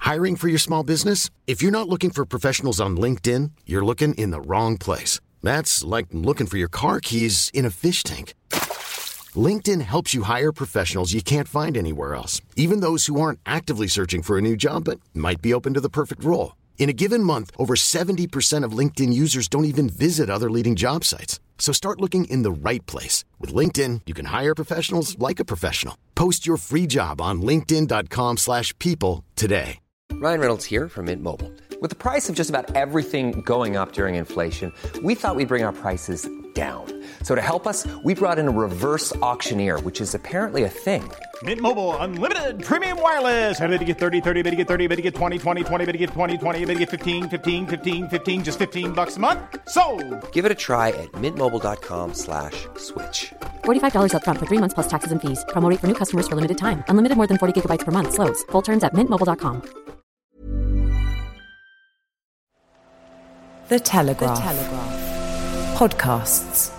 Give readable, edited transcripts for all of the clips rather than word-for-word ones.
Hiring for your small business? If you're not looking for professionals on LinkedIn, you're looking in the wrong place. That's like looking for your car keys in a fish tank. LinkedIn helps you hire professionals you can't find anywhere else, even those who aren't actively searching for a new job but might be open to the perfect role. In a given month, over 70% of LinkedIn users don't even visit other leading job sites. So start looking in the right place. With LinkedIn, you can hire professionals like a professional. Post your free job on linkedin.com/people today. Ryan Reynolds here from Mint Mobile. With the price of just about everything going up during inflation, we thought we'd bring our prices down. So to help us, we brought in a reverse auctioneer, which is apparently a thing. Mint Mobile Unlimited Premium Wireless. How to get 30, 30, bit to get 30, bit to get 20, 20, 20, bit to get 20, 20, bit to get 15, 15, 15, 15, just $15 a month? Sold! Give it a try at mintmobile.com/switch. $45 up front for 3 months plus taxes and fees. Promo rate for new customers for limited time. Unlimited more than 40 gigabytes per month. Slows full terms at mintmobile.com. The Telegraph. Podcasts.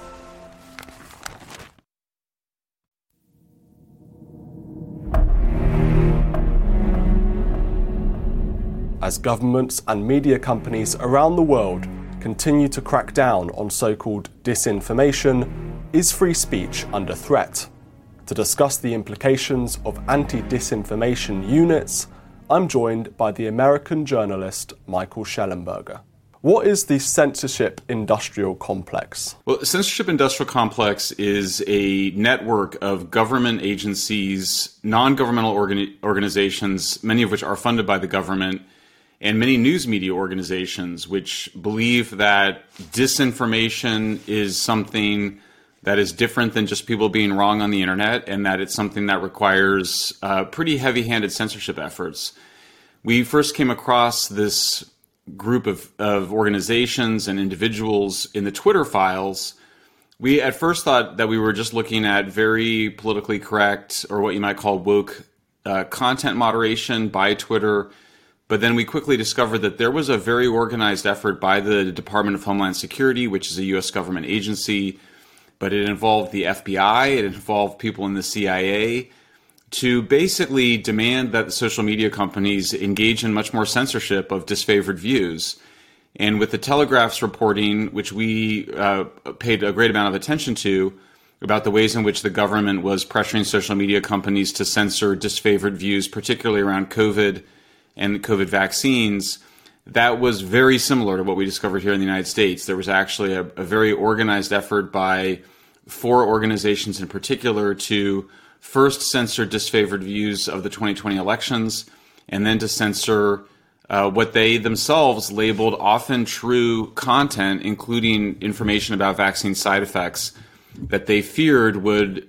As governments and media companies around the world continue to crack down on so-called disinformation, is free speech under threat? To discuss the implications of anti-disinformation units, I'm joined by the American journalist Michael Shellenberger. What is the censorship industrial complex? Well, censorship industrial complex is a network of government agencies, non-governmental organizations, many of which are funded by the government, and many news media organizations which believe that disinformation is something that is different than just people being wrong on the internet, and that it's something that requires pretty heavy-handed censorship efforts. We first came across this group of organizations and individuals in the Twitter files. We at first thought that we were just looking at very politically correct, or what you might call woke, content moderation by Twitter. But then we quickly discovered that there was a very organized effort by the Department of Homeland Security, which is a U.S. government agency, but it involved the FBI, it involved people in the CIA, to basically demand that the social media companies engage in much more censorship of disfavored views. And with the Telegraph's reporting, which we paid a great amount of attention to, about the ways in which the government was pressuring social media companies to censor disfavored views, particularly around COVID and COVID vaccines, that was very similar to what we discovered here in the United States. There was actually a very organized effort by 4 organizations in particular to first censor disfavored views of the 2020 elections, and then to censor what they themselves labeled often true content, including information about vaccine side effects that they feared would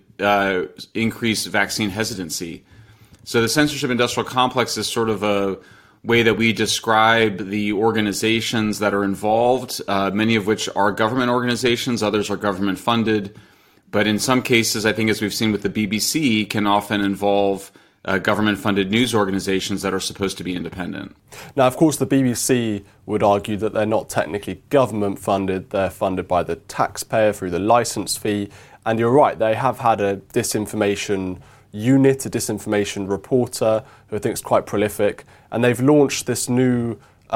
increase vaccine hesitancy. So the censorship industrial complex is sort of a way that we describe the organizations that are involved, many of which are government organizations, others are government funded. But in some cases, I think as we've seen with the BBC, can often involve government-funded news organizations that are supposed to be independent. Now, of course, the BBC would argue that they're not technically government-funded. They're funded by the taxpayer through the license fee. And you're right, they have had a disinformation unit, a disinformation reporter who I think is quite prolific. And they've launched this new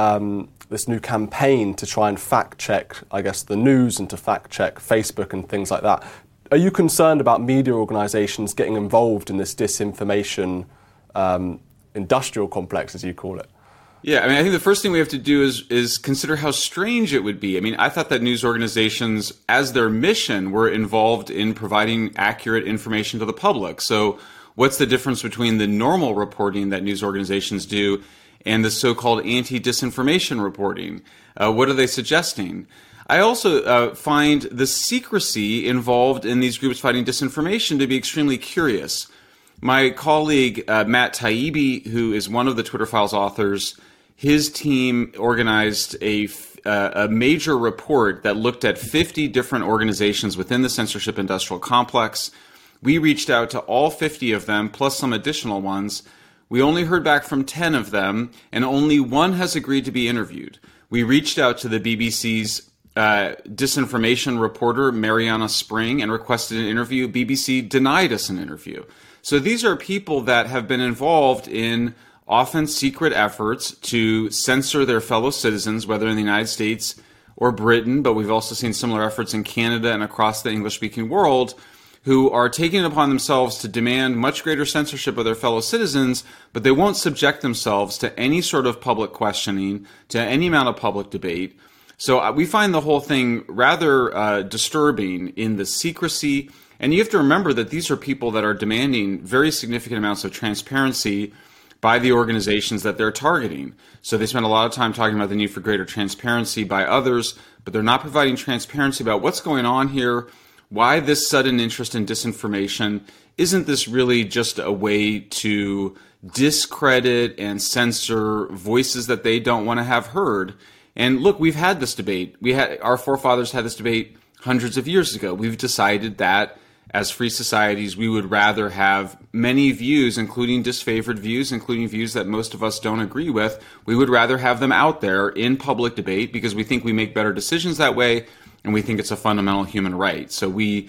campaign to try and fact-check, I guess, the news and to fact-check Facebook and things like that. Are you concerned about media organisations getting involved in this disinformation industrial complex, as you call it? Yeah, I mean, I think the first thing we have to do is consider how strange it would be. I mean, I thought that news organizations, as their mission, were involved in providing accurate information to the public. So what's the difference between the normal reporting that news organizations do and the so-called anti-disinformation reporting? What are they suggesting? I also find the secrecy involved in these groups fighting disinformation to be extremely curious. My colleague, Matt Taibbi, who is one of the Twitter Files authors, his team organized a major report that looked at 50 different organizations within the censorship industrial complex. We reached out to all 50 of them, plus some additional ones. We only heard back from 10 of them, and only one has agreed to be interviewed. We reached out to the BBC's disinformation reporter, Mariana Spring, and requested an interview. BBC denied us an interview. So these are people that have been involved in often secret efforts to censor their fellow citizens, whether in the United States or Britain, but we've also seen similar efforts in Canada and across the English-speaking world, who are taking it upon themselves to demand much greater censorship of their fellow citizens, but they won't subject themselves to any sort of public questioning, to any amount of public debate. So we find the whole thing rather disturbing in the secrecy. And you have to remember that these are people that are demanding very significant amounts of transparency by the organizations that they're targeting. So they spend a lot of time talking about the need for greater transparency by others, but they're not providing transparency about what's going on here, why this sudden interest in disinformation. Isn't this really just a way to discredit and censor voices that they don't want to have heard? And look, we've had this debate. Our forefathers had this debate hundreds of years ago. We've decided that as free societies, we would rather have many views, including disfavored views, including views that most of us don't agree with. We would rather have them out there in public debate because we think we make better decisions that way, and we think it's a fundamental human right. So we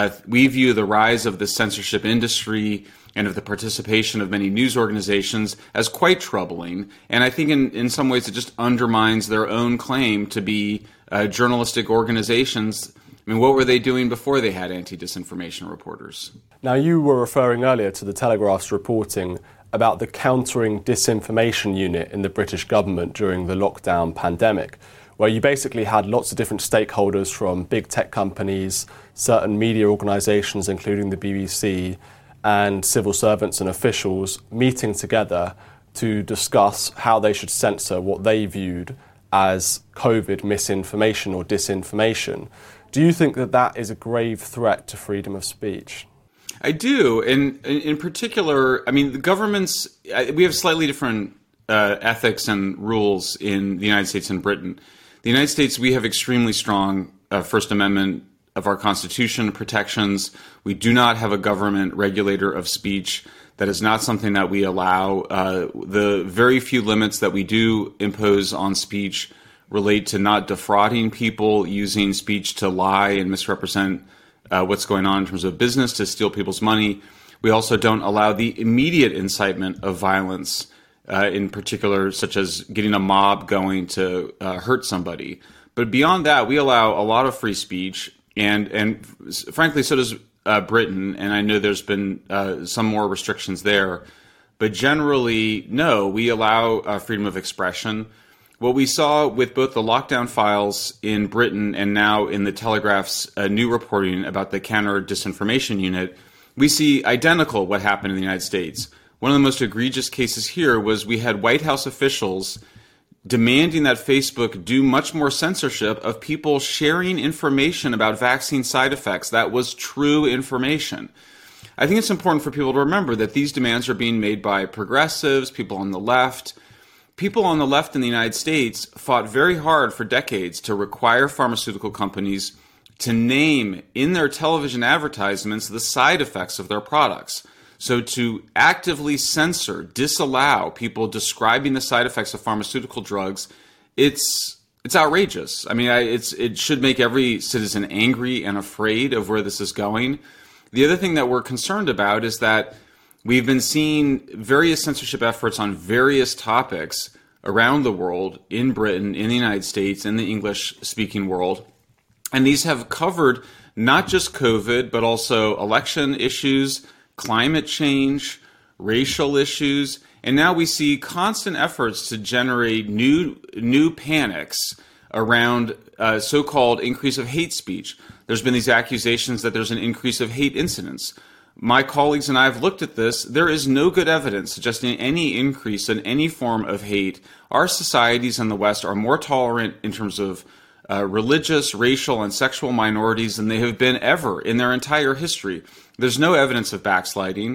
view the rise of the censorship industry and of the participation of many news organizations as quite troubling. And I think in some ways it just undermines their own claim to be journalistic organizations. I mean, what were they doing before they had anti-disinformation reporters? Now, you were referring earlier to the Telegraph's reporting about the Countering Disinformation Unit in the British government during the lockdown pandemic, where you basically had lots of different stakeholders from big tech companies, certain media organisations, including the BBC, and civil servants and officials meeting together to discuss how they should censor what they viewed as COVID misinformation or disinformation. Do you think that that is a grave threat to freedom of speech? I do. And in particular, I mean, the governments, we have slightly different ethics and rules in the United States and Britain. The United States, we have extremely strong First Amendment of our Constitution protections. We do not have a government regulator of speech. That is not something that we allow. The very few limits that we do impose on speech relate to not defrauding people, using speech to lie and misrepresent what's going on in terms of business, to steal people's money. We also don't allow the immediate incitement of violence, in particular, such as getting a mob going to hurt somebody. But beyond that, we allow a lot of free speech, and frankly, so does Britain, and I know there's been some more restrictions there. But generally, no, we allow freedom of expression. What we saw with both the lockdown files in Britain and now in the Telegraph's new reporting about the Counter Disinformation Unit, we see identical what happened in the United States. One of the most egregious cases here was we had White House officials demanding that Facebook do much more censorship of people sharing information about vaccine side effects that was true information. I think it's important for people to remember that these demands are being made by progressives, people on the left. People on the left in the United States fought very hard for decades to require pharmaceutical companies to name in their television advertisements the side effects of their products. So to actively censor, disallow people describing the side effects of pharmaceutical drugs, it's outrageous. I mean, it should make every citizen angry and afraid of where this is going. The other thing that we're concerned about is that we've been seeing various censorship efforts on various topics around the world, in Britain, in the United States, in the English-speaking world. And these have covered not just COVID, but also election issues, climate change, racial issues. And now we see constant efforts to generate new panics around so-called increase of hate speech. There's been these accusations that there's an increase of hate incidents. My colleagues and I have looked at this. There is no good evidence suggesting any increase in any form of hate. Our societies in the West are more tolerant in terms of religious, racial, and sexual minorities than they have been ever in their entire history. There's no evidence of backsliding.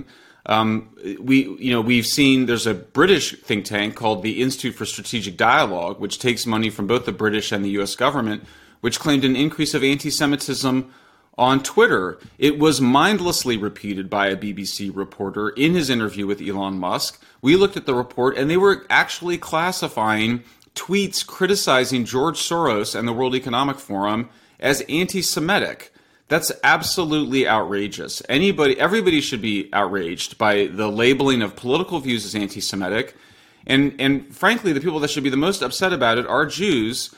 We've seen there's a British think tank called the Institute for Strategic Dialogue, which takes money from both the British and the U.S. government, which claimed an increase of anti-Semitism on Twitter. It was mindlessly repeated by a BBC reporter in his interview with Elon Musk. We looked at the report, and they were actually classifying tweets criticizing George Soros and the World Economic Forum as anti-Semitic. That's absolutely outrageous. Everybody should be outraged by the labeling of political views as anti-Semitic. And frankly, the people that should be the most upset about it are Jews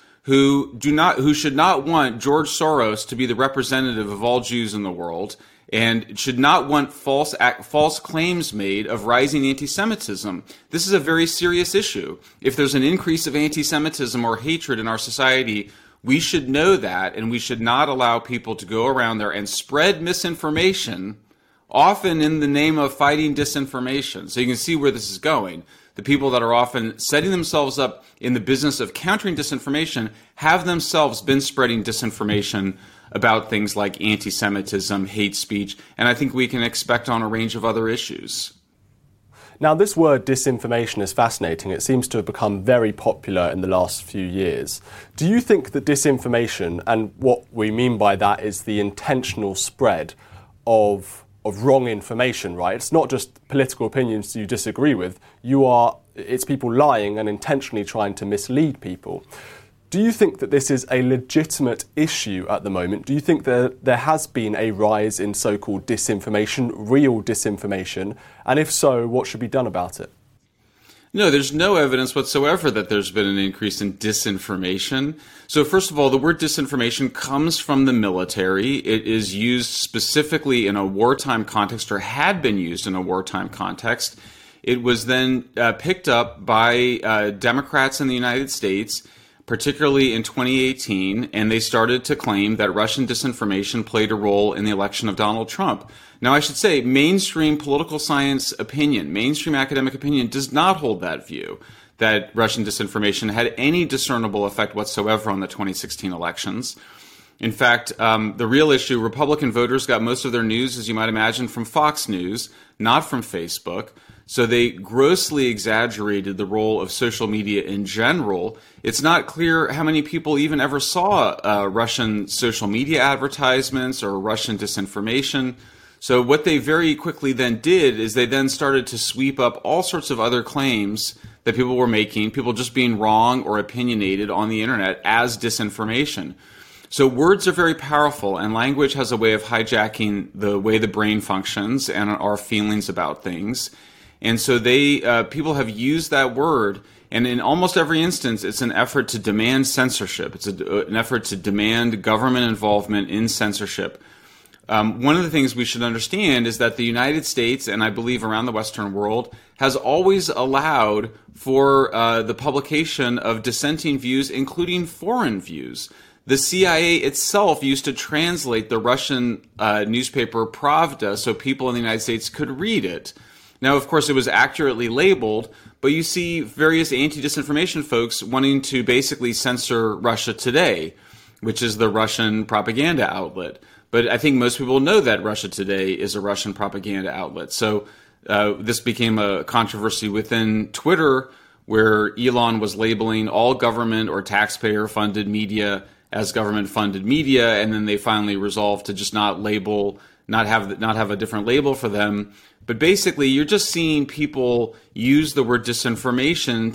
who should not want George Soros to be the representative of all Jews in the world, and should not want false claims made of rising anti-Semitism. This is a very serious issue. If there's an increase of anti-Semitism or hatred in our society, we should know that, and we should not allow people to go around there and spread misinformation, often in the name of fighting disinformation. So you can see where this is going. The people that are often setting themselves up in the business of countering disinformation have themselves been spreading disinformation about things like anti-Semitism, hate speech, and I think we can expect on a range of other issues. Now, this word disinformation is fascinating. It seems to have become very popular in the last few years. Do you think that disinformation, and what we mean by that is the intentional spread of wrong information, right? It's not just political opinions you disagree with. It's people lying and intentionally trying to mislead people. Do you think that this is a legitimate issue at the moment? Do you think that there has been a rise in so-called disinformation, real disinformation? And if so, what should be done about it? No, there's no evidence whatsoever that there's been an increase in disinformation. So first of all, the word disinformation comes from the military. It is used specifically in a wartime context, or had been used in a wartime context. It was then picked up by Democrats in the United States, particularly in 2018, and they started to claim that Russian disinformation played a role in the election of Donald Trump. Now, I should say mainstream political science opinion, mainstream academic opinion does not hold that view, that Russian disinformation had any discernible effect whatsoever on the 2016 elections. In fact, the real issue, Republican voters got most of their news, as you might imagine, from Fox News, not from Facebook. So they grossly exaggerated the role of social media in general. It's not clear how many people even ever saw Russian social media advertisements or Russian disinformation. So what they very quickly then did is they then started to sweep up all sorts of other claims that people were making, people just being wrong or opinionated on the internet, as disinformation. So words are very powerful, and language has a way of hijacking the way the brain functions and our feelings about things. And so people have used that word, and in almost every instance, it's an effort to demand censorship. It's an effort to demand government involvement in censorship. One of the things we should understand is that the United States, and I believe around the Western world, has always allowed for the publication of dissenting views, including foreign views. The CIA itself used to translate the Russian newspaper Pravda so people in the United States could read it. Now, of course, it was accurately labeled, but you see various anti-disinformation folks wanting to basically censor Russia Today, which is the Russian propaganda outlet. But I think most people know that Russia Today is a Russian propaganda outlet. So this became a controversy within Twitter, where Elon was labeling all government or taxpayer-funded media as government-funded media, and then they finally resolved to just not have a different label for them. But basically, you're just seeing people use the word disinformation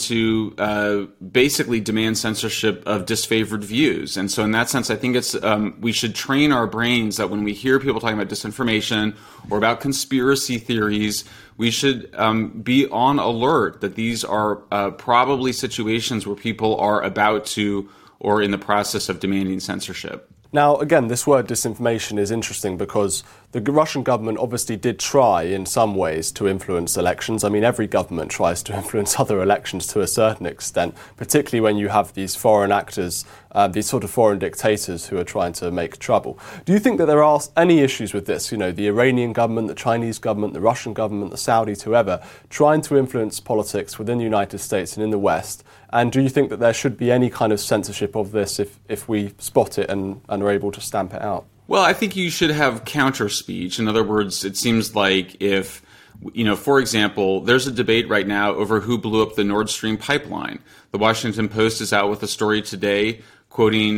to basically demand censorship of disfavored views. And so in that sense, I think we should train our brains that when we hear people talking about disinformation or about conspiracy theories, we should be on alert that these are probably situations where people are about to or in the process of demanding censorship. Now, again, this word disinformation is interesting because the Russian government obviously did try in some ways to influence elections. I mean, every government tries to influence other elections to a certain extent, particularly when you have these foreign actors, these sort of foreign dictators who are trying to make trouble. Do you think that there are any issues with this? You know, the Iranian government, the Chinese government, the Russian government, the Saudis, whoever, trying to influence politics within the United States and in the West? And do you think that there should be any kind of censorship of this if we spot it and are able to stamp it out? Well, I think you should have counter speech. In other words, it seems like if, for example, there's a debate right now over who blew up the Nord Stream pipeline. The Washington Post is out with a story today quoting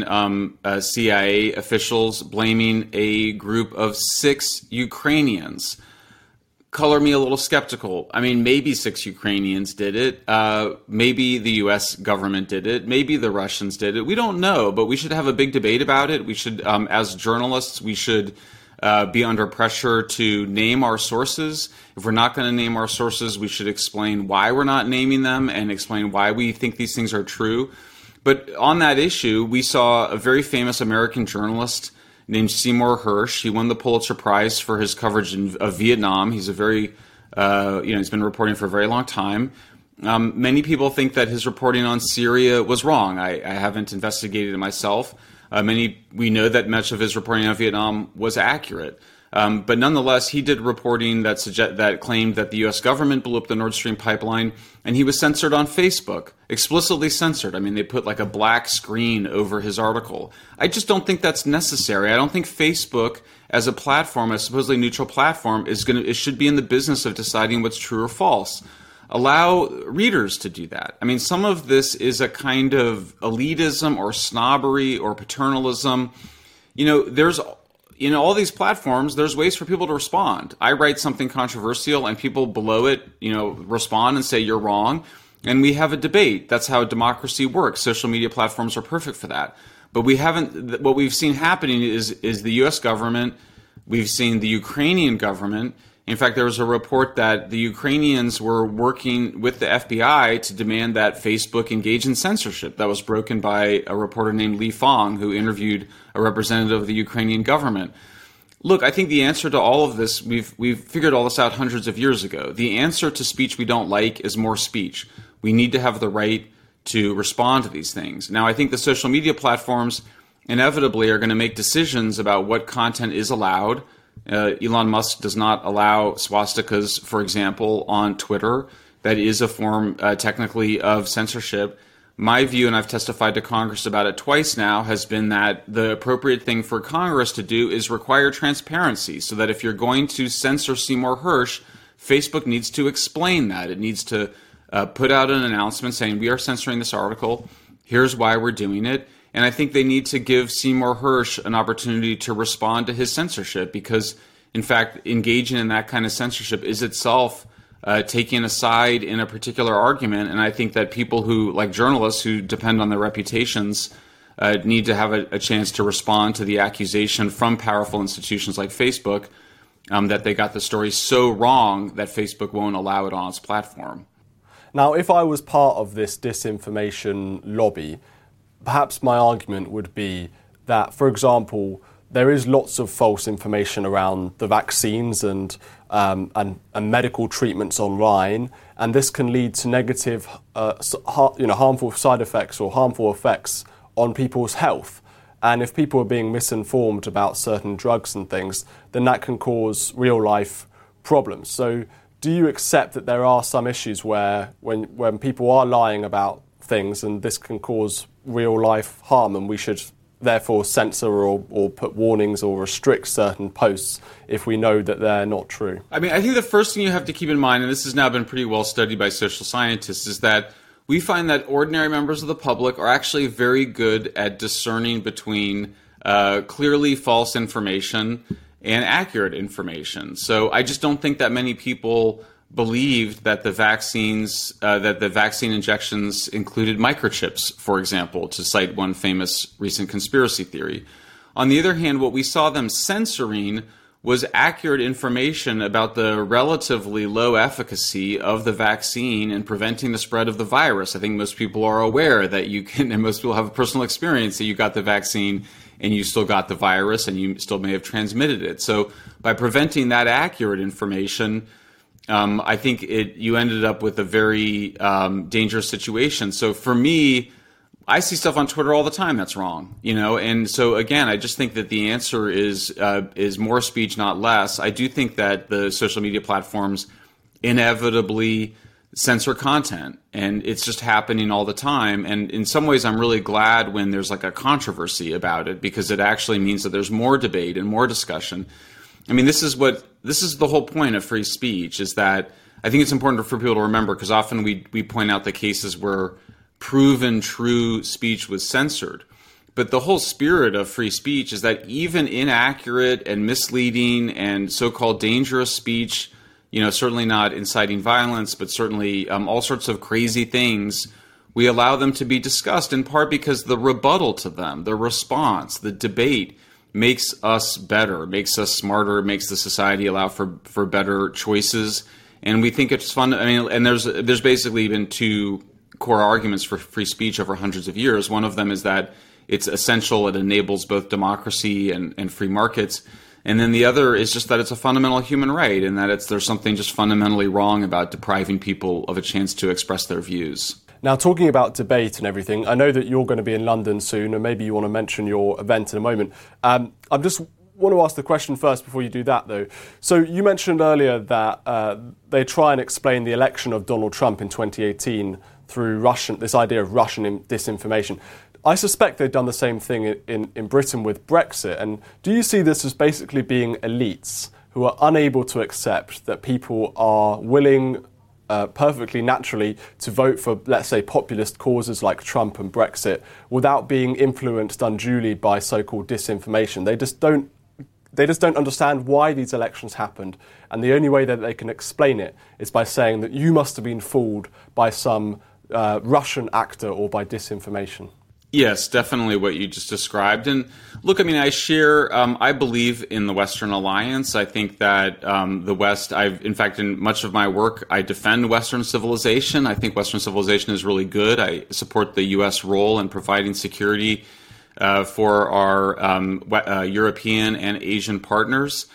CIA officials blaming a group of 6 Ukrainians. Color me a little skeptical. I mean, maybe 6 Ukrainians did it. Maybe the U.S. government did it. Maybe the Russians did it. We don't know, but we should have a big debate about it. We should, as journalists, we should be under pressure to name our sources. If we're not going to name our sources, we should explain why we're not naming them and explain why we think these things are true. But on that issue, we saw a very famous American journalist named Seymour Hersh. He won the Pulitzer Prize for his coverage of Vietnam. He's a very, he's been reporting for a very long time. Many people think that his reporting on Syria was wrong. I haven't investigated it myself. We know that much of his reporting on Vietnam was accurate. But nonetheless, he did reporting that claimed that the U.S. government blew up the Nord Stream pipeline, and he was censored on Facebook, explicitly censored. I mean, they put like a black screen over his article. I just don't think that's necessary. I don't think Facebook, as a platform, a supposedly neutral platform, it should be in the business of deciding what's true or false. Allow readers to do that. I mean, some of this is a kind of elitism or snobbery or paternalism. There's all these platforms, there's ways for people to respond. I write something controversial and people below it, respond and say you're wrong. And we have a debate. That's how democracy works. Social media platforms are perfect for that. But what we've seen happening is the U.S. government, we've seen the Ukrainian government. In fact, there was a report that the Ukrainians were working with the FBI to demand that Facebook engage in censorship. That was broken by a reporter named Lee Fong, who interviewed a representative of the Ukrainian government. Look, I think the answer to all of this, we've figured all this out hundreds of years ago. The answer to speech we don't like is more speech. We need to have the right to respond to these things. Now, I think the social media platforms inevitably are going to make decisions about what content is allowed. Elon Musk does not allow swastikas, for example, on Twitter. That is a form, technically, of censorship. My view, and I've testified to Congress about it twice now, has been that the appropriate thing for Congress to do is require transparency, so that if you're going to censor Seymour Hersh, Facebook needs to explain that. It needs to put out an announcement saying, we are censoring this article, here's why we're doing it. And I think they need to give Seymour Hersh an opportunity to respond to his censorship because, in fact, engaging in that kind of censorship is itself taking a side in a particular argument. And I think that people who, like journalists who depend on their reputations, need to have a chance to respond to the accusation from powerful institutions like Facebook that they got the story so wrong that Facebook won't allow it on its platform. Now, if I was part of this disinformation lobby, perhaps my argument would be that, for example, there is lots of false information around the vaccines and medical treatments online, and this can lead to negative, harmful side effects or harmful effects on people's health. And if people are being misinformed about certain drugs and things, then that can cause real-life problems. So, do you accept that there are some issues where, when people are lying about things, and this can cause real-life harm, and we should therefore censor or put warnings or restrict certain posts if we know that they're not true? I mean, I think the first thing you have to keep in mind, and this has now been pretty well studied by social scientists, is that we find that ordinary members of the public are actually very good at discerning between clearly false information and accurate information. So I just don't think that many people believed that the vaccines, that the vaccine injections included microchips, for example, to cite one famous recent conspiracy theory. On the other hand, what we saw them censoring was accurate information about the relatively low efficacy of the vaccine in preventing the spread of the virus. I think most people are aware that you can, and most people have a personal experience that you got the vaccine and you still got the virus and you still may have transmitted it. So by preventing that accurate information, I think you ended up with a very dangerous situation. So for me, I see stuff on Twitter all the time that's wrong, and so again, I just think that the answer is more speech, not less. I do think that the social media platforms inevitably censor content, and it's just happening all the time. And in some ways, I'm really glad when there's like a controversy about it, because it actually means that there's more debate and more discussion. I mean, this is the whole point of free speech, is that I think it's important for people to remember, because often we point out the cases where proven true speech was censored. But the whole spirit of free speech is that even inaccurate and misleading and so-called dangerous speech, certainly not inciting violence, but certainly all sorts of crazy things, we allow them to be discussed, in part because the rebuttal to them, the response, the debate makes us better, makes us smarter, makes the society allow for better choices. And we think it's fun. I mean, and there's basically been two core arguments for free speech over hundreds of years. One of them is that it's essential, it enables both democracy and free markets. And then the other is just that it's a fundamental human right, and that there's something just fundamentally wrong about depriving people of a chance to express their views. Now, talking about debate and everything, I know that you're going to be in London soon, and maybe you want to mention your event in a moment. I just want to ask the question first before you do that, though. So you mentioned earlier that they try and explain the election of Donald Trump in 2018 through this idea of Russian disinformation. I suspect they've done the same thing in Britain with Brexit. And do you see this as basically being elites who are unable to accept that people are willing perfectly naturally to vote for, let's say, populist causes like Trump and Brexit without being influenced unduly by so-called disinformation? They just don't understand why these elections happened, and the only way that they can explain it is by saying that you must have been fooled by some Russian actor or by disinformation. Yes, definitely what you just described. And look, I mean, I believe in the Western alliance. I think that the West, in fact, in much of my work, I defend Western civilization. I think Western civilization is really good. I support the U.S. role in providing security for our European and Asian partners.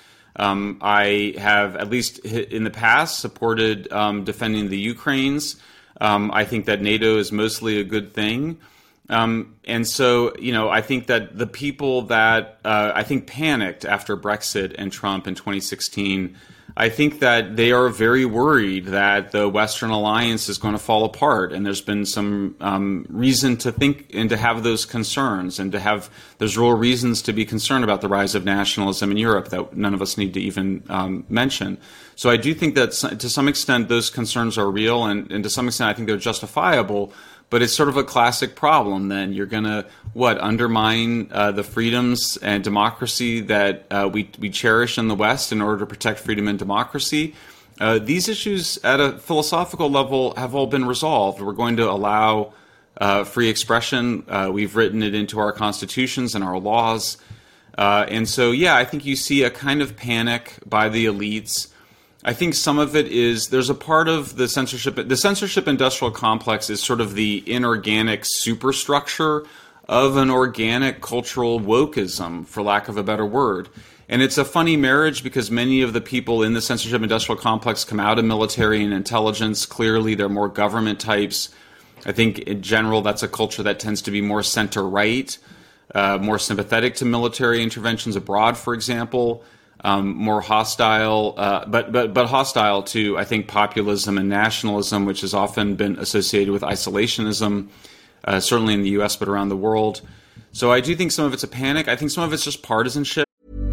I have, at least in the past, supported defending the Ukraines. I think that NATO is mostly a good thing. And so, I think that the people that I think panicked after Brexit and Trump in 2016, I think that they are very worried that the Western alliance is going to fall apart. And there's been some reason to think and to have those concerns, and there's real reasons to be concerned about the rise of nationalism in Europe that none of us need to even mention. So I do think that to some extent those concerns are real, and to some extent I think they're justifiable. But it's sort of a classic problem. Then you're going to undermine the freedoms and democracy that we cherish in the West in order to protect freedom and democracy. These issues at a philosophical level have all been resolved. We're going to allow free expression. We've written it into our constitutions and our laws. And so, I think you see a kind of panic by the elites. I think some of it is there's a part of the censorship industrial complex is sort of the inorganic superstructure of an organic cultural wokeism, for lack of a better word. And it's a funny marriage because many of the people in the censorship industrial complex come out of military and intelligence. Clearly, they're more government types. I think in general, that's a culture that tends to be more center-right, more sympathetic to military interventions abroad, for example. More hostile, but hostile to, I think, populism and nationalism, which has often been associated with isolationism, certainly in the U.S., but around the world. So I do think some of it's a panic. I think some of it's just partisanship.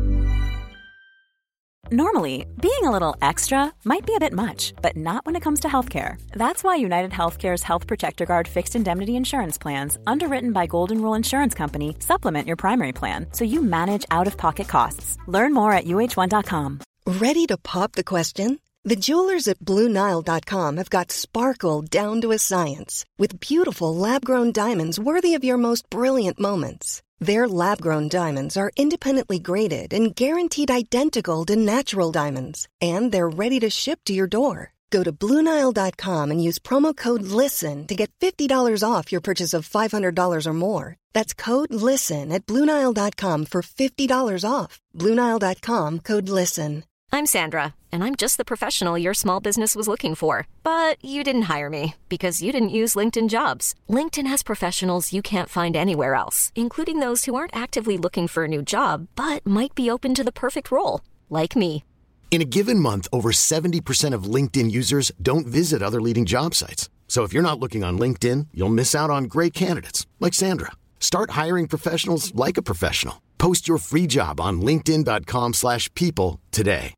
Normally, being a little extra might be a bit much, but not when it comes to healthcare. That's why United Healthcare's Health Protector Guard fixed indemnity insurance plans, underwritten by Golden Rule Insurance Company, supplement your primary plan so you manage out-of-pocket costs. Learn more at UH1.com. Ready to pop the question? The jewelers at BlueNile.com have got sparkle down to a science with beautiful lab-grown diamonds worthy of your most brilliant moments. Their lab-grown diamonds are independently graded and guaranteed identical to natural diamonds. And they're ready to ship to your door. Go to BlueNile.com and use promo code LISTEN to get $50 off your purchase of $500 or more. That's code LISTEN at BlueNile.com for $50 off. BlueNile.com, code LISTEN. I'm Sandra, and I'm just the professional your small business was looking for. But you didn't hire me because you didn't use LinkedIn Jobs. LinkedIn has professionals you can't find anywhere else, including those who aren't actively looking for a new job, but might be open to the perfect role, like me. In a given month, over 70% of LinkedIn users don't visit other leading job sites. So if you're not looking on LinkedIn, you'll miss out on great candidates like Sandra. Start hiring professionals like a professional. Post your free job on linkedin.com/people today.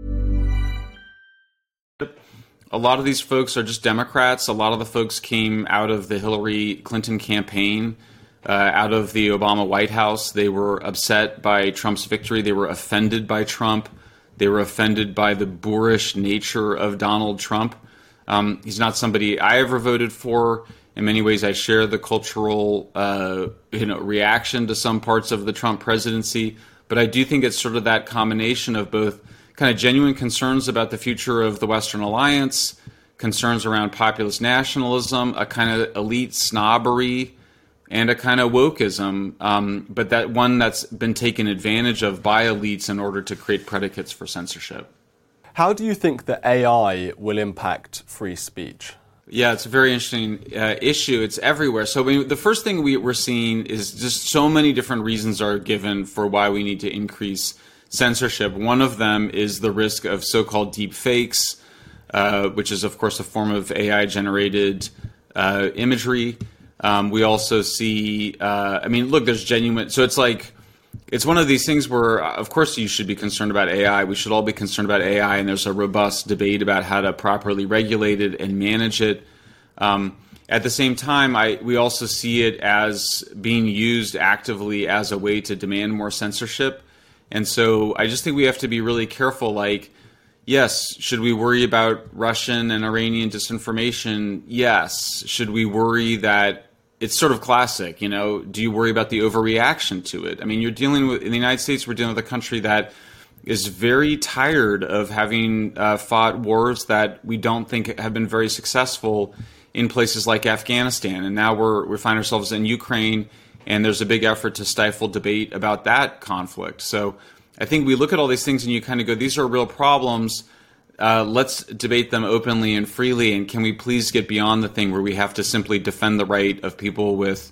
A lot of these folks are just Democrats. A lot of the folks came out of the Hillary Clinton campaign, out of the Obama White House. They were upset by Trump's victory. They were offended by Trump. They were offended by the boorish nature of Donald Trump. He's not somebody I ever voted for. In many ways, I share the cultural reaction to some parts of the Trump presidency. But I do think it's sort of that combination of both kind of genuine concerns about the future of the Western alliance, concerns around populist nationalism, a kind of elite snobbery, and a kind of wokeism, but that one that's been taken advantage of by elites in order to create predicates for censorship. How do you think that AI will impact free speech? Yeah, it's a very interesting issue. It's everywhere. So the first thing we're seeing is just so many different reasons are given for why we need to increase censorship. One of them is the risk of so-called deep fakes, which is, of course, a form of AI-generated imagery. We also see, look, there's genuine. So it's one of these things where, of course, you should be concerned about AI. We should all be concerned about AI, and there's a robust debate about how to properly regulate it and manage it. At the same time, we also see it as being used actively as a way to demand more censorship. And so I just think we have to be really careful. Yes, should we worry about Russian and Iranian disinformation? Yes. Should we worry that it's sort of classic, do you worry about the overreaction to it? I mean, in the United States, we're dealing with a country that is very tired of having fought wars that we don't think have been very successful in places like Afghanistan. And now we find ourselves in Ukraine, and there's a big effort to stifle debate about that conflict. So I think we look at all these things and you kind of go, these are real problems. Let's debate them openly and freely, and can we please get beyond the thing where we have to simply defend the right of people with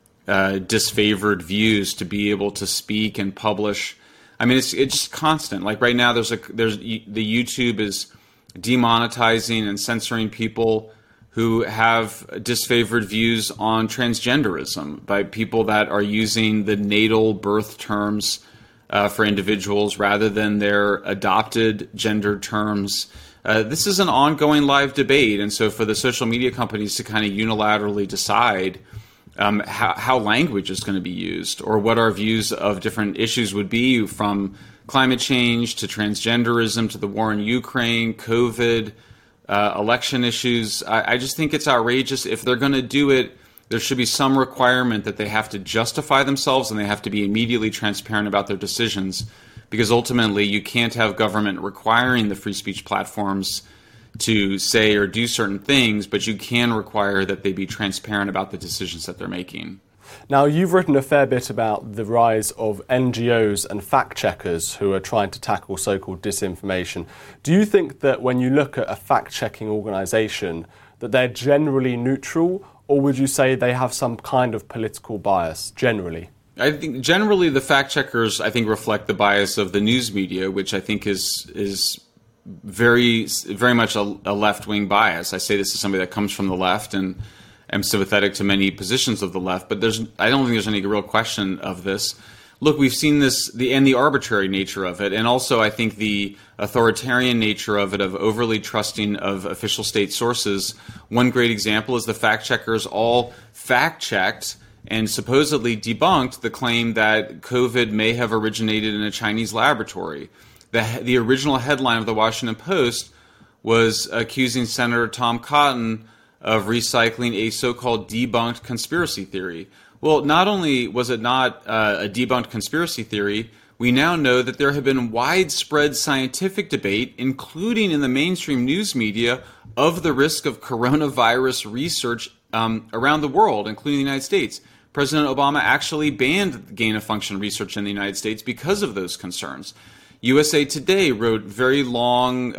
disfavored views to be able to speak and publish. I mean, it's just constant. Like right now, the YouTube is demonetizing and censoring people who have disfavored views on transgenderism by people that are using the natal birth terms for individuals rather than their adopted gender terms. This is an ongoing live debate, and so for the social media companies to kind of unilaterally decide how language is going to be used or what our views of different issues would be, from climate change to transgenderism to the war in Ukraine, COVID, election issues, I just think it's outrageous. If they're going to do it, there should be some requirement that they have to justify themselves and they have to be immediately transparent about their decisions, because ultimately you can't have government requiring the free speech platforms to say or do certain things, but you can require that they be transparent about the decisions that they're making. Now, you've written a fair bit about the rise of NGOs and fact-checkers who are trying to tackle so-called disinformation. Do you think that when you look at a fact-checking organisation that they're generally neutral, or would you say they have some kind of political bias, generally? I think generally the fact-checkers, reflect the bias of the news media, which I think is very, very much a left-wing bias. I say this as somebody that comes from the left and am sympathetic to many positions of the left, but I don't think there's any real question of this. Look, we've seen this, the arbitrary nature of it, and also I think the authoritarian nature of it, of overly trusting of official state sources. One great example is the fact-checkers all fact-checked and supposedly debunked the claim that COVID may have originated in a Chinese laboratory. The original headline of the Washington Post was accusing Senator Tom Cotton of recycling a so-called debunked conspiracy theory. Well, not only was it not a debunked conspiracy theory, we now know that there have been widespread scientific debate, including in the mainstream news media, of the risk of coronavirus research around the world, including the United States. President Obama actually banned gain-of-function research in the United States because of those concerns. USA Today wrote very long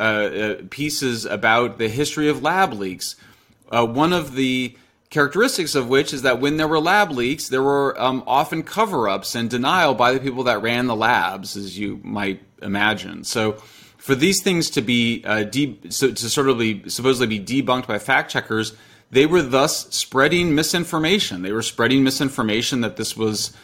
pieces about the history of lab leaks. One of the characteristics of which is that when there were lab leaks, there were often cover-ups and denial by the people that ran the labs, as you might imagine. So for these things to be supposedly be debunked by fact-checkers, they were thus spreading misinformation. They were spreading misinformation that this was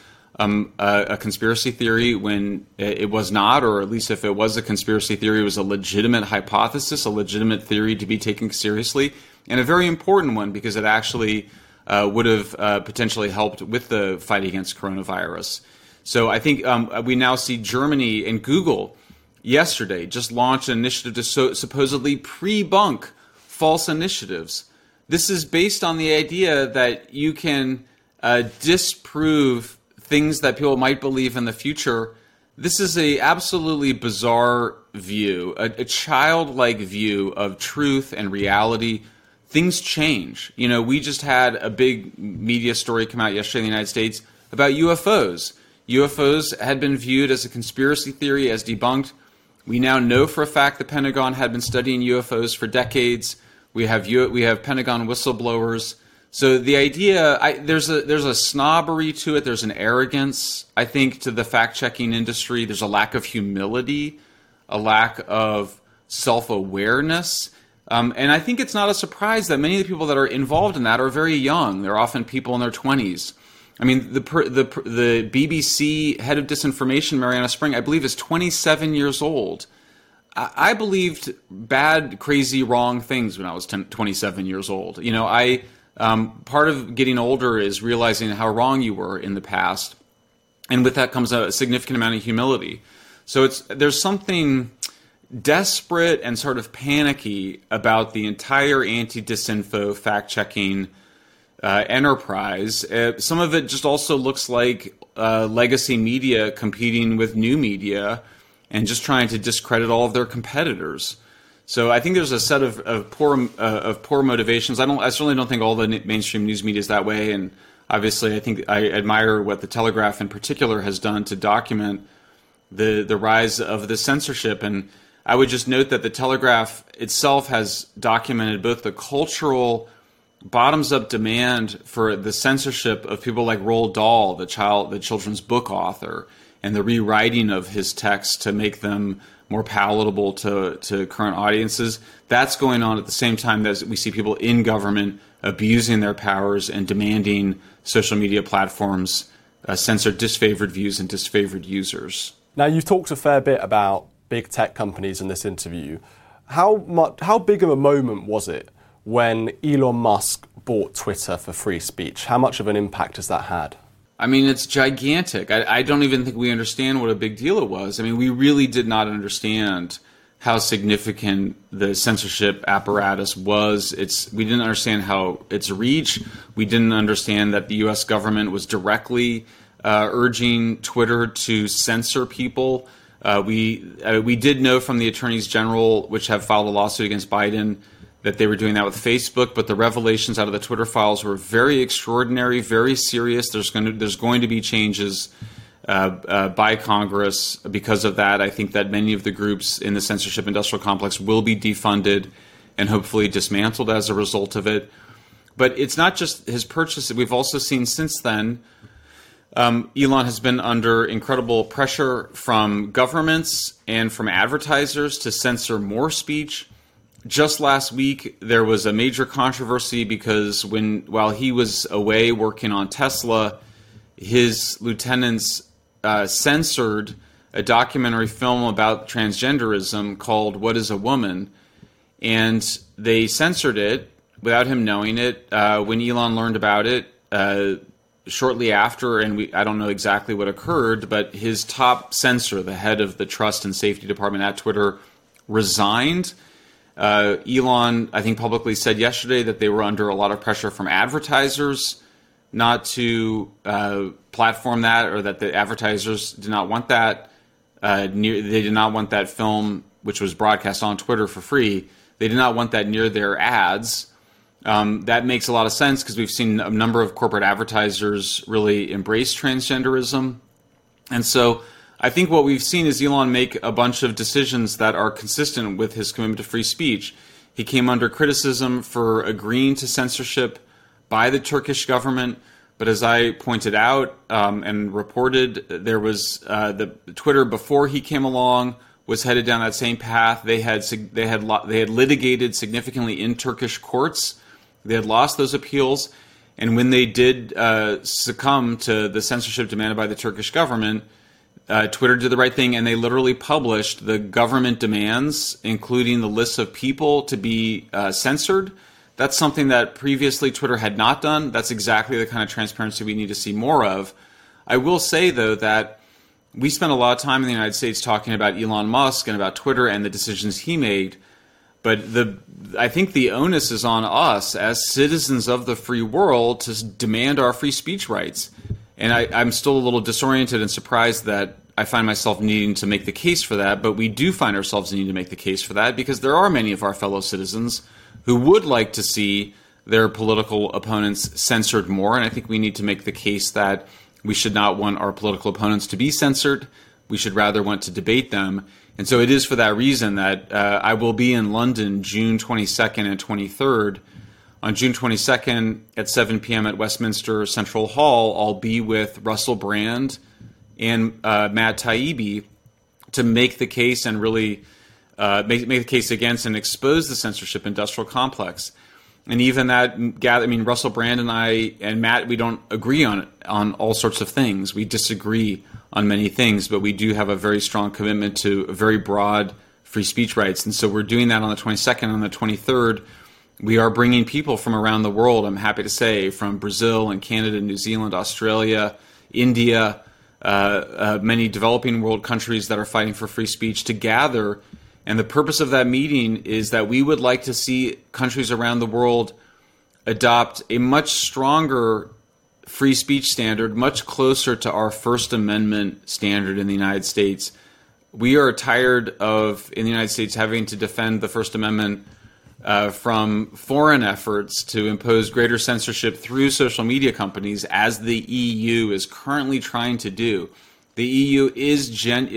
a conspiracy theory when it was not, or at least if it was a conspiracy theory, it was a legitimate hypothesis, a legitimate theory to be taken seriously, and a very important one because it actually would have potentially helped with the fight against coronavirus. So I think we now see Germany and Google yesterday just launched an initiative to supposedly pre-bunk false initiatives this is based on the idea that you can disprove things that people might believe in the future. This is a absolutely bizarre view, a childlike view of truth and reality. Things change. You know, we just had a big media story come out yesterday in the United States about UFOs. UFOs had been viewed as a conspiracy theory, as debunked. We now know for a fact the Pentagon had been studying UFOs for decades. We have Pentagon whistleblowers. So the idea, there's a snobbery to it. There's an arrogance, I think, to the fact-checking industry. There's a lack of humility, a lack of self-awareness. And I think it's not a surprise that many of the people that are involved in that are very young. They're often people in their 20s. I mean, the BBC head of disinformation, Mariana Spring, I believe is 27 years old. I believed bad, crazy, wrong things when I was 27 years old. You know, part of getting older is realizing how wrong you were in the past. And with that comes a significant amount of humility. So there's something desperate and sort of panicky about the entire anti-disinfo fact-checking enterprise. Some of it just also looks like legacy media competing with new media and just trying to discredit all of their competitors. So I think there's a set of poor motivations. I certainly don't think all the mainstream news media is that way, and obviously I think I admire what the Telegraph in particular has done to document the rise of the censorship. And I would just note that the Telegraph itself has documented both the cultural bottoms-up demand for the censorship of people like Roald Dahl, the children's book author, and the rewriting of his texts to make them more palatable to current audiences. That's going on at the same time as we see people in government abusing their powers and demanding social media platforms censor disfavored views and disfavored users. Now, you've talked a fair bit about big tech companies in this interview. How big of a moment was it when Elon Musk bought Twitter for free speech? How much of an impact has that had? I mean, it's gigantic. I don't even think we understand what a big deal it was. I mean, we really did not understand how significant the censorship apparatus was. We didn't understand how its reach. We didn't understand that the U.S. government was directly urging Twitter to censor people. We did know from the attorneys general, which have filed a lawsuit against Biden, that they were doing that with Facebook, but the revelations out of the Twitter files were very extraordinary, very serious. There's going to be changes by Congress because of that. I think that many of the groups in the censorship industrial complex will be defunded and hopefully dismantled as a result of it. But it's not just his purchase. We've also seen since then Elon has been under incredible pressure from governments and from advertisers to censor more speech. Just last week, there was a major controversy because while he was away working on Tesla, his lieutenants censored a documentary film about transgenderism called What is a Woman? And they censored it without him knowing it. When Elon learned about it, shortly after, and I don't know exactly what occurred, but his top censor, the head of the trust and safety department at Twitter, resigned. Elon, I think, publicly said yesterday that they were under a lot of pressure from advertisers not to platform that, or that the advertisers did not want that. They did not want that film, which was broadcast on Twitter for free. They did not want that near their ads. That makes a lot of sense because we've seen a number of corporate advertisers really embrace transgenderism. And so I think what we've seen is Elon make a bunch of decisions that are consistent with his commitment to free speech. He came under criticism for agreeing to censorship by the Turkish government, but as I pointed out and reported, there was the Twitter before he came along was headed down that same path. They had litigated significantly in Turkish courts. They had lost those appeals, and when they did succumb to the censorship demanded by the Turkish government, Twitter did the right thing, and they literally published the government demands, including the list of people to be censored. That's something that previously Twitter had not done. That's exactly the kind of transparency we need to see more of. I will say, though, that we spent a lot of time in the United States talking about Elon Musk and about Twitter and the decisions he made. But I think the onus is on us as citizens of the free world to demand our free speech rights. And I'm still a little disoriented and surprised that I find myself needing to make the case for that. But we do find ourselves needing to make the case for that because there are many of our fellow citizens who would like to see their political opponents censored more. And I think we need to make the case that we should not want our political opponents to be censored. We should rather want to debate them. And so it is for that reason that I will be in London June 22nd and 23rd. On June 22nd at 7 p.m. at Westminster Central Hall, I'll be with Russell Brand and Matt Taibbi to make the case and really make the case against and expose the censorship industrial complex. And even that, Russell Brand and I and Matt, we don't agree on all sorts of things. We disagree on many things, but we do have a very strong commitment to very broad free speech rights. And so we're doing that on the 22nd. On the 23rd, we are bringing people from around the world, I'm happy to say, from Brazil and Canada, New Zealand, Australia, India, many developing world countries that are fighting for free speech to gather. And the purpose of that meeting is that we would like to see countries around the world adopt a much stronger free speech standard, much closer to our First Amendment standard in the United States. We are tired of, in the United States, having to defend the First Amendment from foreign efforts to impose greater censorship through social media companies, as the EU is currently trying to do. The EU is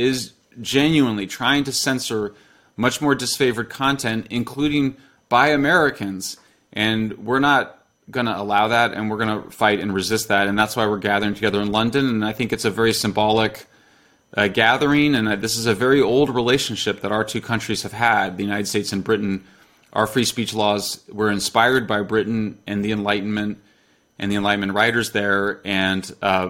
genuinely trying to censor much more disfavored content, including by Americans. And we're not going to allow that, and we're going to fight and resist that. And that's why we're gathering together in London. And I think it's a very symbolic gathering. And this is a very old relationship that our two countries have had, the United States and Britain. Our free speech laws were inspired by Britain and the Enlightenment and the Enlightenment writers there. And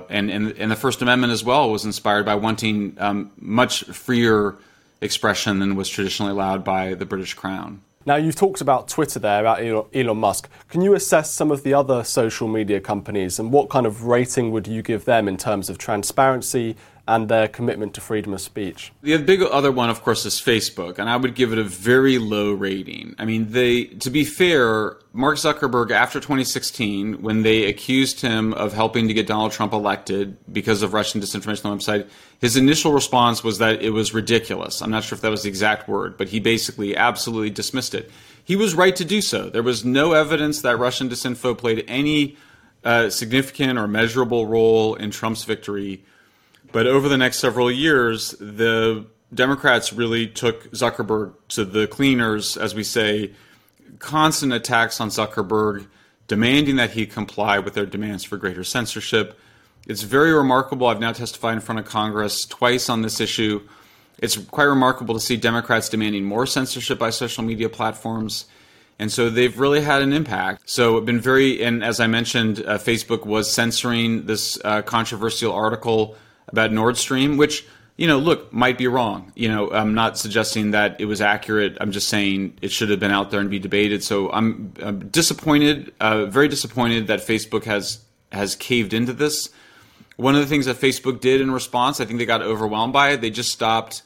the First Amendment as well was inspired by wanting much freer expression than was traditionally allowed by the British Crown. Now, you've talked about Twitter there, about Elon Musk. Can you assess some of the other social media companies and what kind of rating would you give them in terms of transparency and their commitment to freedom of speech? The big other one, of course, is Facebook, and I would give it a very low rating. I mean, to be fair, Mark Zuckerberg, after 2016, when they accused him of helping to get Donald Trump elected because of Russian disinformation on the website, his initial response was that it was ridiculous. I'm not sure if that was the exact word, but he basically absolutely dismissed it. He was right to do so. There was no evidence that Russian disinfo played any significant or measurable role in Trump's victory. But over the next several years, the Democrats really took Zuckerberg to the cleaners, as we say, constant attacks on Zuckerberg, demanding that he comply with their demands for greater censorship. It's very remarkable. I've now testified in front of Congress twice on this issue. It's quite remarkable to see Democrats demanding more censorship by social media platforms. And so they've really had an impact. So it's been and as I mentioned, Facebook was censoring this controversial article about Nord Stream, which, might be wrong. I'm not suggesting that it was accurate. I'm just saying it should have been out there and be debated. So I'm disappointed, very disappointed that Facebook has caved into this. One of the things that Facebook did in response, I think they got overwhelmed by it. They just stopped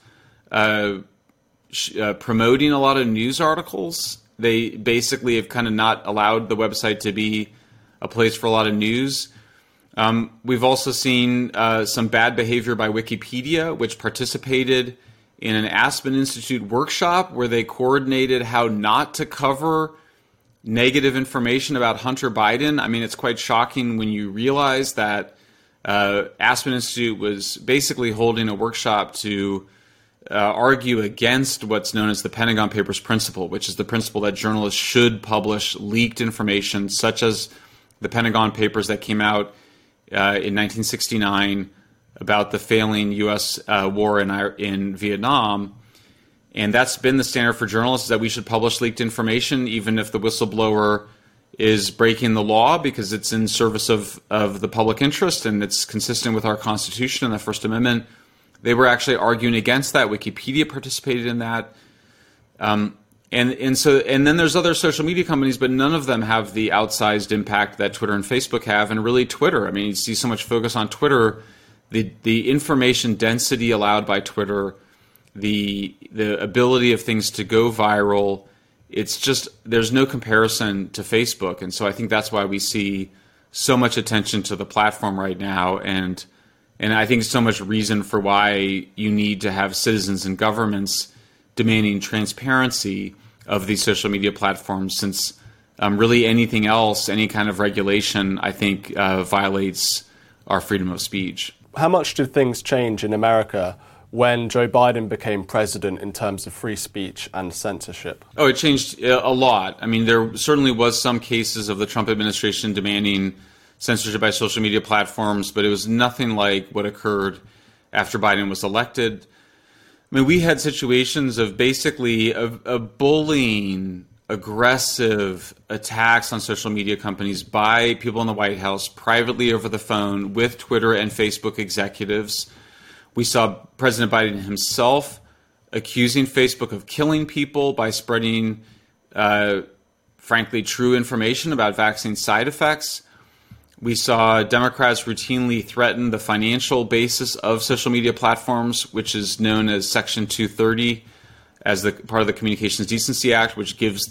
promoting a lot of news articles. They basically have kind of not allowed the website to be a place for a lot of news. We've also seen some bad behavior by Wikipedia, which participated in an Aspen Institute workshop where they coordinated how not to cover negative information about Hunter Biden. I mean, it's quite shocking when you realize that Aspen Institute was basically holding a workshop to argue against what's known as the Pentagon Papers principle, which is the principle that journalists should publish leaked information, such as the Pentagon Papers that came out in 1969 about the failing U.S. war in Vietnam. And that's been the standard for journalists, that we should publish leaked information, even if the whistleblower is breaking the law, because it's in service of the public interest and it's consistent with our Constitution and the First Amendment. They were actually arguing against that. Wikipedia participated in that. And then there's other social media companies, but none of them have the outsized impact that Twitter and Facebook have. And really Twitter, I mean, you see so much focus on Twitter, the information density allowed by Twitter, the ability of things to go viral it's just, there's no comparison to Facebook. And so I think that's why we see so much attention to the platform right now. And I think so much reason for why you need to have citizens and governments demanding transparency of these social media platforms, since really anything else, any kind of regulation, I think violates our freedom of speech. How much did things change in America when Joe Biden became president in terms of free speech and censorship? Oh, it changed a lot. I mean, there certainly was some cases of the Trump administration demanding censorship by social media platforms, but it was nothing like what occurred after Biden was elected. I mean, we had situations of basically a bullying, aggressive attacks on social media companies by people in the White House privately over the phone with Twitter and Facebook executives. We saw President Biden himself accusing Facebook of killing people by spreading, frankly, true information about vaccine side effects. We saw Democrats routinely threaten the financial basis of social media platforms, which is known as Section 230, as the part of the Communications Decency Act, which gives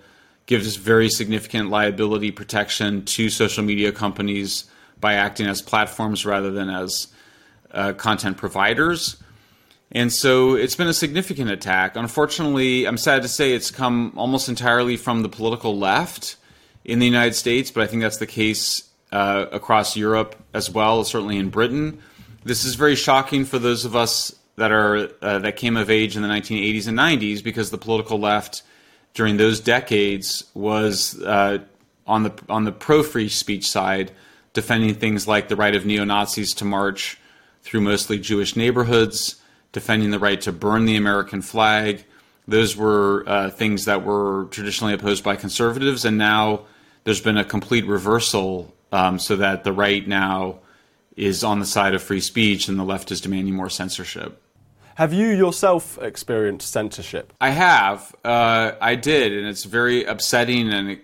very significant liability protection to social media companies by acting as platforms rather than as content providers. And so it's been a significant attack. Unfortunately, I'm sad to say it's come almost entirely from the political left in the United States, but I think that's the case across Europe as well, certainly in Britain. This is very shocking for those of us that came of age in the 1980s and 90s, because the political left during those decades was on the pro-free speech side, defending things like the right of neo-Nazis to march through mostly Jewish neighborhoods, defending the right to burn the American flag. Those were things that were traditionally opposed by conservatives, and now there's been a complete reversal, so that the right now is on the side of free speech and the left is demanding more censorship. Have you yourself experienced censorship? I have. I did, and it's very upsetting, and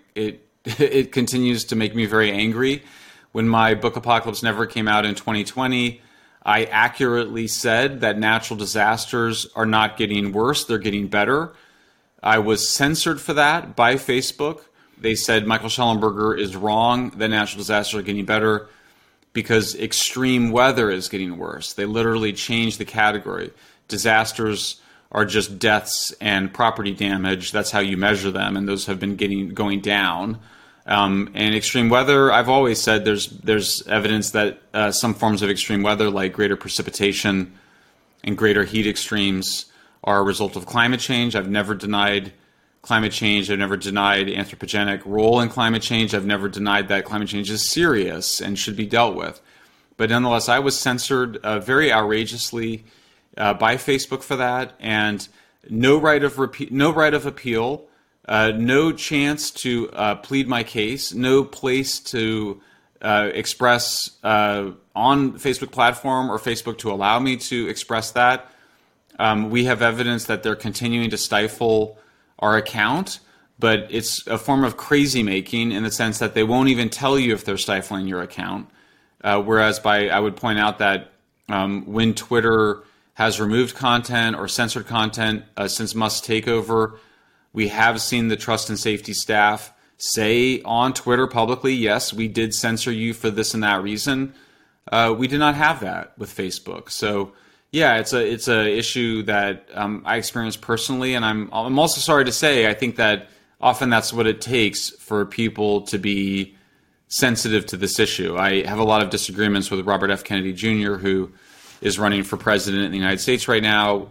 it continues to make me very angry. When my book Apocalypse Never came out in 2020, I accurately said that natural disasters are not getting worse, they're getting better. I was censored for that by Facebook. They said Michael Shellenberger is wrong, that natural disasters are getting better because extreme weather is getting worse. They literally changed the category. Disasters are just deaths and property damage. That's how you measure them, and those have been going down. And extreme weather, I've always said there's evidence that some forms of extreme weather, like greater precipitation and greater heat extremes, are a result of climate change. I've never denied climate change. I've never denied anthropogenic role in climate change. I've never denied that climate change is serious and should be dealt with. But nonetheless, I was censored very outrageously by Facebook for that, and no right of appeal. No chance to plead my case, no place to express on Facebook platform or Facebook to allow me to express that. We have evidence that they're continuing to stifle our account, but it's a form of crazy making in the sense that they won't even tell you if they're stifling your account. Whereas I would point out that when Twitter has removed content or censored content since Musk's takeover, we have seen the trust and safety staff say on Twitter publicly, yes, we did censor you for this and that reason. We did not have that with Facebook. So, yeah, it's a issue that I experienced personally, and I'm also sorry to say I think that often that's what it takes for people to be sensitive to this issue. I have a lot of disagreements with Robert F. Kennedy Jr., who is running for president in the United States right now.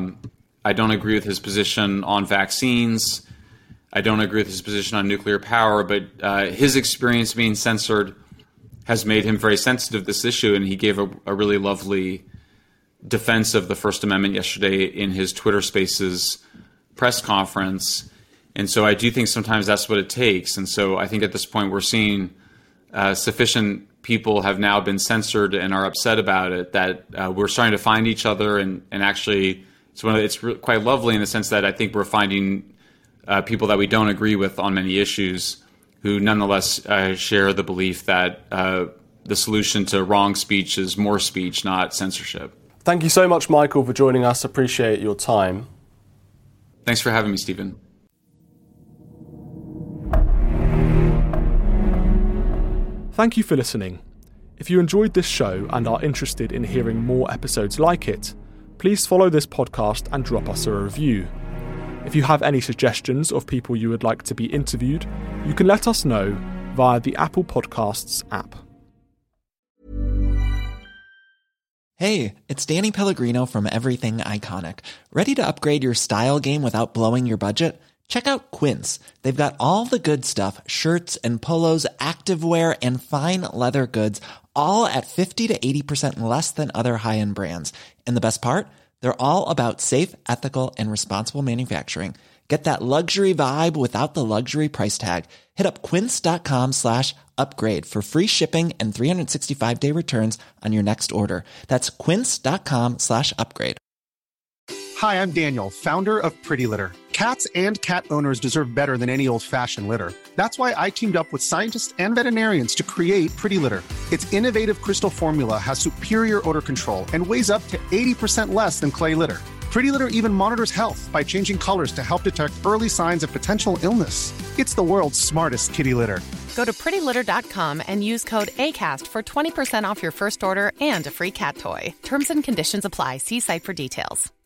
I don't agree with his position on vaccines. I don't agree with his position on nuclear power, but his experience being censored has made him very sensitive to this issue, and he gave a really lovely defense of the First Amendment yesterday in his Twitter Spaces press conference. And so I do think sometimes that's what it takes. And so I think at this point we're seeing sufficient people have now been censored and are upset about it, that we're starting to find each other, and actually it's quite lovely in the sense that I think we're finding people that we don't agree with on many issues who nonetheless share the belief that the solution to wrong speech is more speech, not censorship. Thank you so much, Michael, for joining us. Appreciate your time. Thanks for having me, Stephen. Thank you for listening. If you enjoyed this show and are interested in hearing more episodes like it, please follow this podcast and drop us a review. If you have any suggestions of people you would like to be interviewed, you can let us know via the Apple Podcasts app. Hey, it's Danny Pellegrino from Everything Iconic. Ready to upgrade your style game without blowing your budget? Check out Quince. They've got all the good stuff, shirts and polos, activewear, and fine leather goods, all at 50 to 80% less than other high-end brands. And the best part? They're all about safe, ethical, and responsible manufacturing. Get that luxury vibe without the luxury price tag. Hit up quince.com/upgrade for free shipping and 365-day returns on your next order. That's quince.com/upgrade. Hi, I'm Daniel, founder of Pretty Litter. Cats and cat owners deserve better than any old-fashioned litter. That's why I teamed up with scientists and veterinarians to create Pretty Litter. Its innovative crystal formula has superior odor control and weighs up to 80% less than clay litter. Pretty Litter even monitors health by changing colors to help detect early signs of potential illness. It's the world's smartest kitty litter. Go to prettylitter.com and use code ACAST for 20% off your first order and a free cat toy. Terms and conditions apply. See site for details.